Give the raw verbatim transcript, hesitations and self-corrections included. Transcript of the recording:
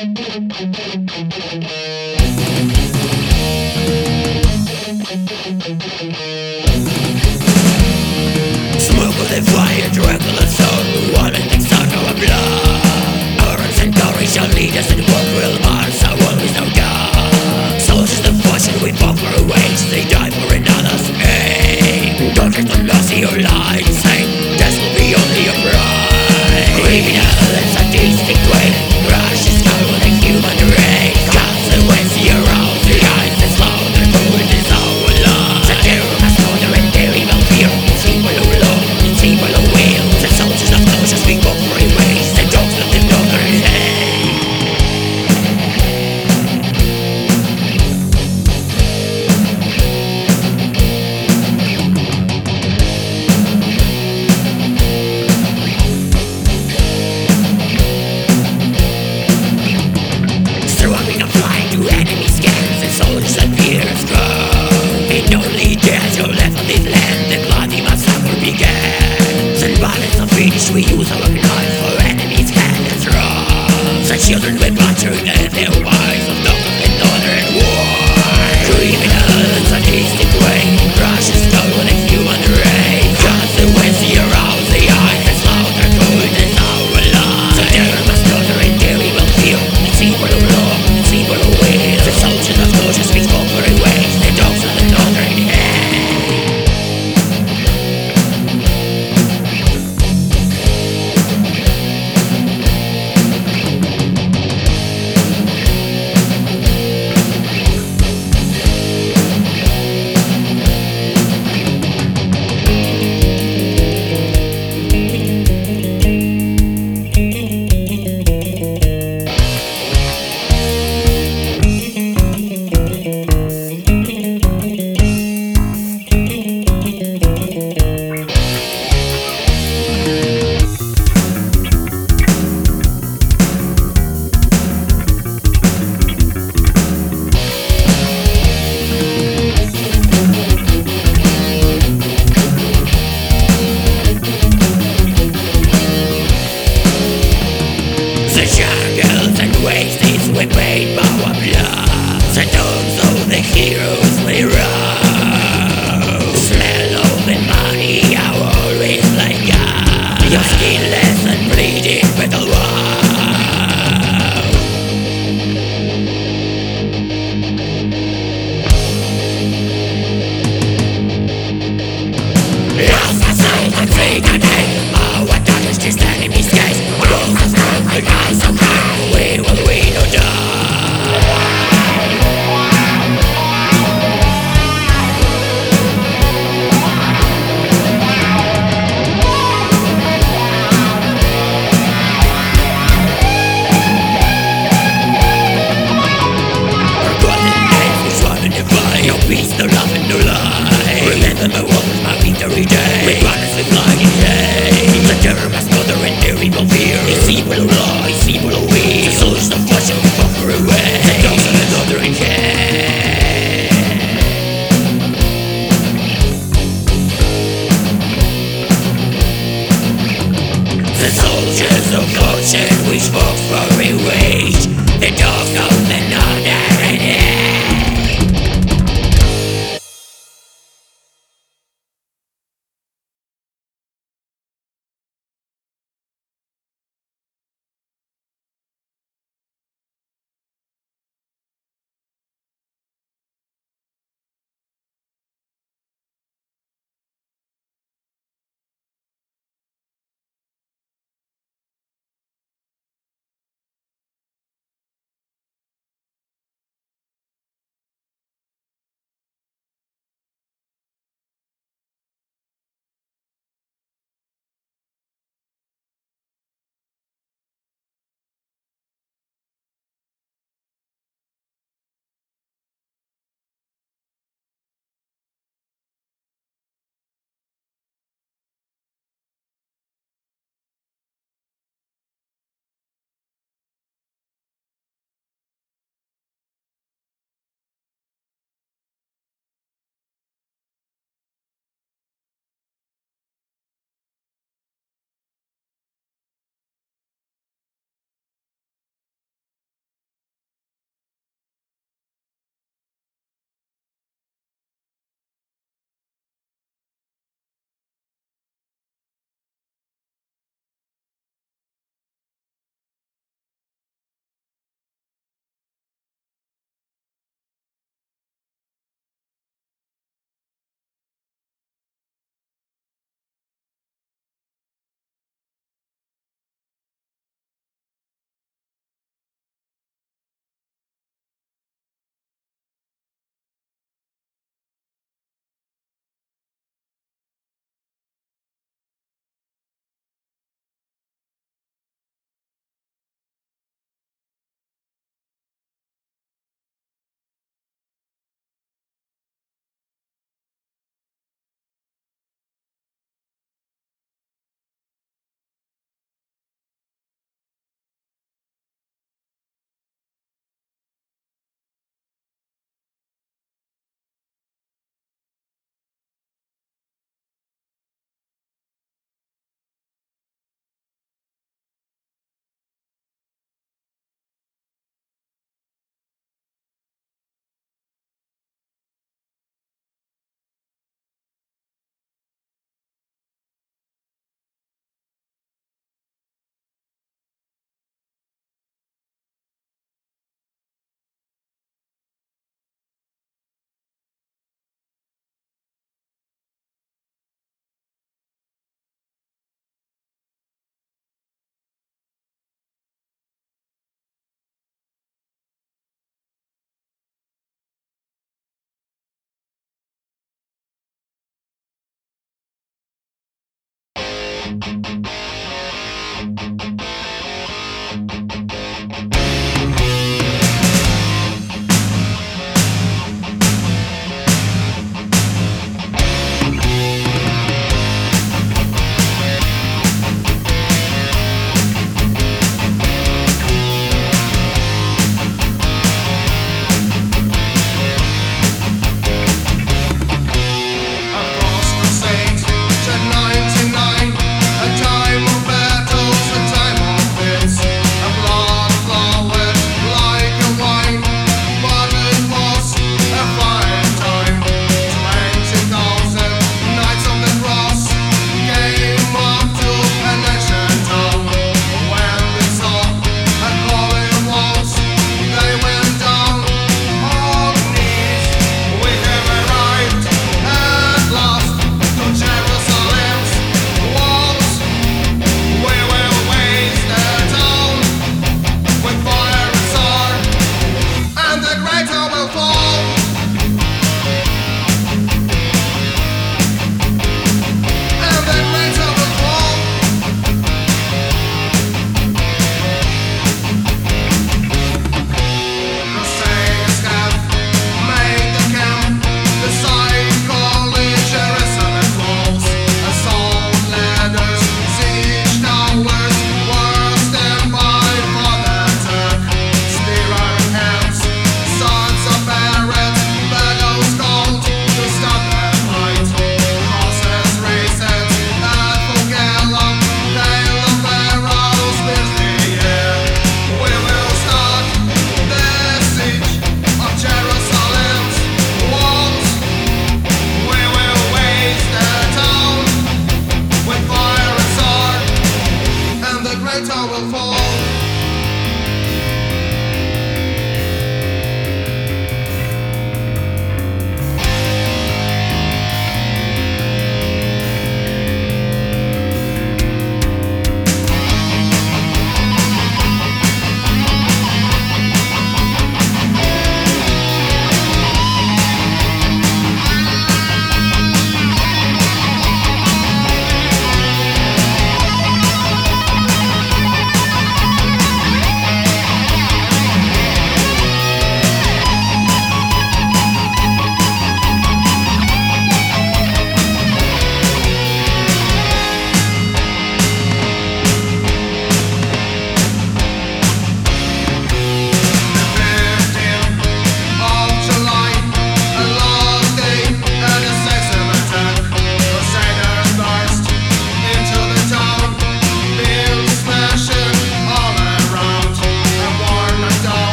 Smoke of the fire, Dracula soul, one in the sun of our blood. Orange and glory shall lead us in the world will Mars, our world is no God. Soldiers of fortune, we fought for a wage, they died for another's aim. Don't let the loss of your life, say, death will be only your bride. Criminal and sadistic way, rush is covered with a human race. Consequence around the eyes, and slaughter, food is our love. The terror has order and their evil fear. It's evil of law, it's evil of will. The soldiers of notions we go for a race, the dogs of the northern hell. Struggling and flying to enemy scans, and soldiers and fears go. In only death you're left on this land, the bloody massacre began. The violence of finish, we use our knives for enemies' hand and throw. The children were butchered and their wives of dog and daughter and war. Criminal and sadistic way, crushes stolen a human race. Consequence around the eyes, and slaughter food is our life. The terror must slaughter and their evil fear. It's evil of law, it's evil of will. The soldiers of cautious speak for a ways, the dogs of the northern hell. The jungles and wastes we paid by our blood. The dogs of the heroes we run.